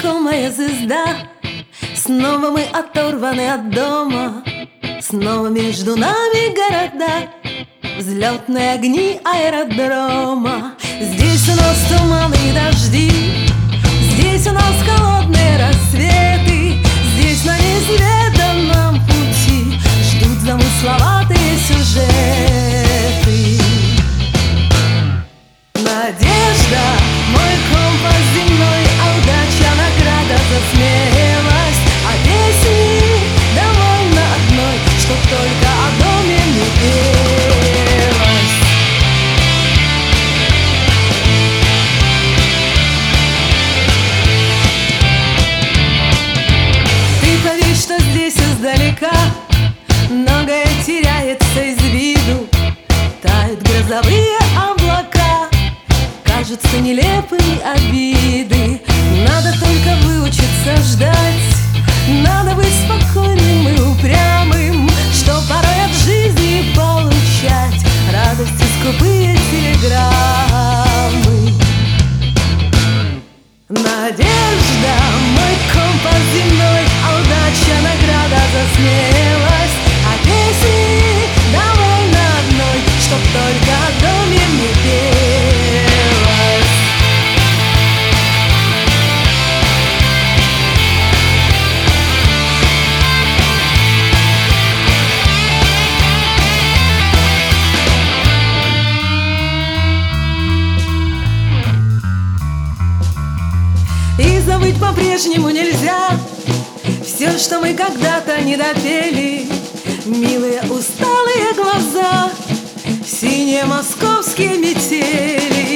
знакомая звезда. Снова мы оторваны от дома, снова между нами города, взлетные огни аэродрома. Здесь у нас туманы и дожди, здесь у нас холодные рассветы, здесь на неизведанном пути ждут замысловатые сюжеты. Надежда, мой компас земной, а удача награда за смелость. А песни довольно одной, чтоб только о доме не пелось. Ты поверь, что здесь издалека многое теряется из виду, тают грозовые облака, кажутся нелепыми обиды. Надо только выучиться ждать, надо быть спокойным и упрямым, чтоб порой от жизни получать радости скупые телеграммы. Надежда, мой компас земной, а удача награда за смелость. А песни довольно одной, чтоб только о доме мне пелось. И забыть по-прежнему нельзя все, что мы когда-то не допели. Милые усталые глаза, синие московские метели.